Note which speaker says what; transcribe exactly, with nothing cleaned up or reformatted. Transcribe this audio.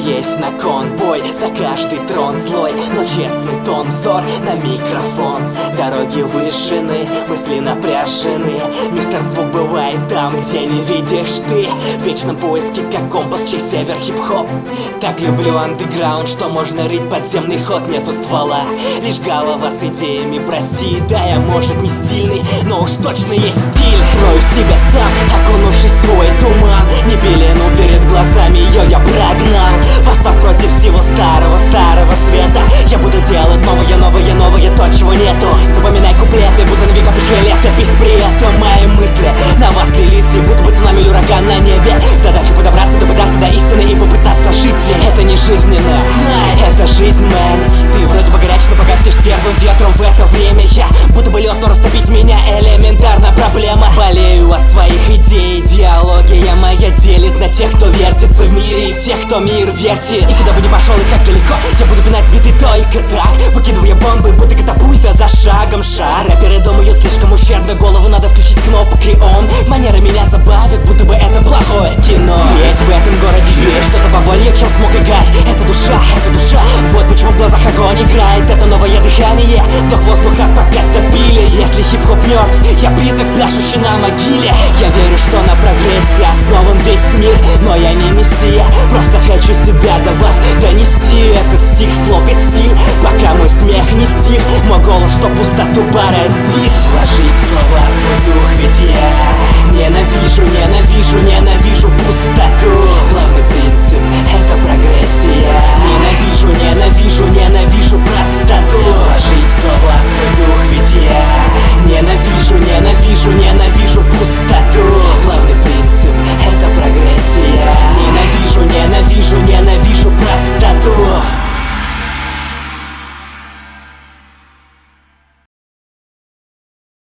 Speaker 1: есть на кон. Бой за каждый трон злой, но честный тон. Взор на микрофон, дороги вышины, мысли напряжены. Мистер Звук бывает там, где не видишь ты. В вечном поиске, как компас, чей север хип-хоп. Так люблю андеграунд, что можно рыть подземный ход. Нету ствола, лишь голова с идеями. Прости, да, я может не стильный, но уж точно есть стиль. Строю себя сам, окунувшись в свой туман. Не пелену перед глазами, ее я прогнал. Восстав против всего старого, старого света. Я буду делать новое, новое, новое, то, чего нету. Запоминай куплеты, будто на века пишу летопись. При этом мои мысли на вас лились, и будто бы цунами или ураган на небе. Задача подобраться, допытаться до истины и попытаться жить с ней. Это не жизненно, это жизнь, мэн. Ты вроде бы горячий, но погаснешь с первым ветром. В это время я будто бы лед, но растопить меня элементарно проблема. Болею от своих идей, идеология моя делит на тех, кто вертится в мире, и тех, кто мир вертит. И куда бы ни пошел и как далеко, я буду пинать биты только так, выкидывая бомбы, будто катапульта за шагом шаг. Рэперы думают слишком ущербно, голову надо включить кнопкой он. Манера меня забавит, будто бы это плохое кино. Ведь в этом городе есть что-то поболее, чем смог и гарь. Это душа, это душа, вот почему в глазах огонь играет. Это новое дыхание, вдох воздуха пока топили. Если хип-хоп мертв, я призрак, пляшущий на могиле. Я верю, что на прогрессе основан весь мир, но я не мессия, просто хочу себя до вас донести. Этот стих, слог и стиль, пока мой смех не стих. Мой голос, что пустоту бороздит. Вложи в слова свой дух, ведь я ненавижу, ненавижу, ненавижу пустоту.